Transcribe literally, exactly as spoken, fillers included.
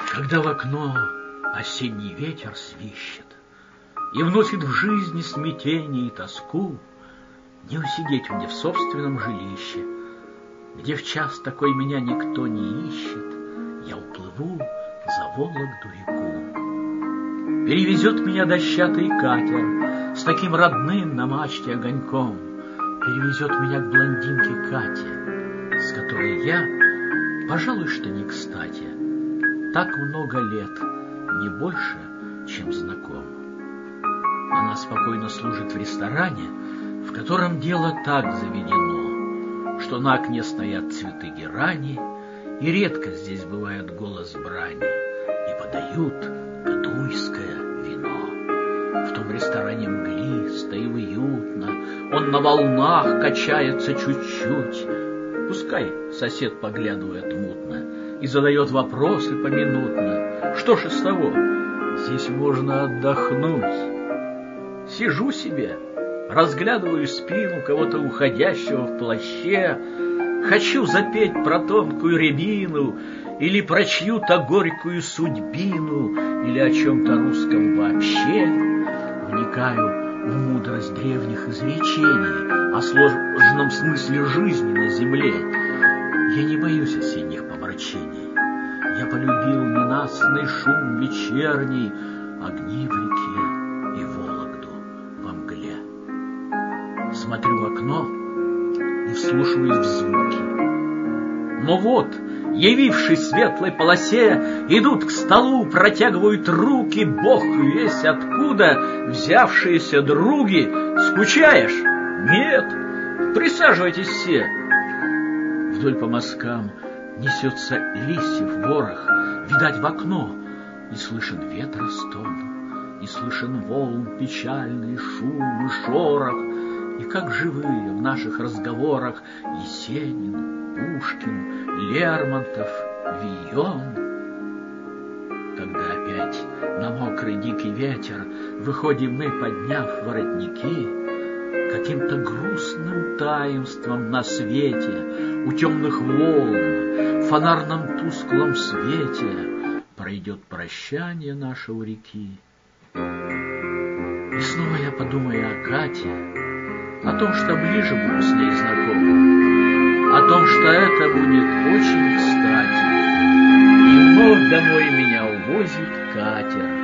Когда в окно осенний ветер свищет и вносит в жизнь смятение и тоску, не усидеть мне в собственном жилище, где в час такой меня никто не ищет. Я уплыву за Вологду-реку. Перевезет меня дощатый катер с таким родным на мачте огоньком. Перевезет меня к блондинке Кате, с которой я, пожалуй, что не кстати, так много лет, не больше, чем знаком. Она спокойно служит в ресторане, в котором дело так заведено, что на окне стоят цветы герани, и редко здесь бывает голос брани, и подают кадуйское вино. В том ресторане мглисто и уютно, он на волнах качается чуть-чуть. Пускай сосед поглядывает мутно и задает вопросы поминутно. Что ж из того? Здесь можно отдохнуть. Сижу себе, разглядываю спину кого-то уходящего в плаще. Хочу запеть про тонкую рябину или про чью-то горькую судьбину, или о чем-то русском вообще. Вникаю в мудрость древних изречений о сложном смысле жизни на земле. Я не боюсь осенних помрачений. Я полюбил ненастный шум вечерний, огни в реке и Вологду во мгле. Смотрю в окно и вслушиваюсь в звуки. Но вот, явившись в светлой полосе, идут к столу, протягивают руки, бог весть откуда взявшиеся други. Скучаешь? Нет. Присаживайтесь все. Вдоль по мазкам несется листьев ворох, видать в окно, и слышен ветра стон, и слышен волн печальный шум и шорох, и как живые в наших разговорах Есенин, Пушкин, Лермонтов, Вийон. Когда опять на мокрый дикий ветер выходим мы, подняв воротники, каким-то грустным таинством на свете у темных волн в фонарном тусклом свете пройдет прощание наше у реки. И снова я подумаю о Кате, о том, что ближе буду с ней знаком, о том, что это будет очень кстати. И вновь домой меня увозит катер.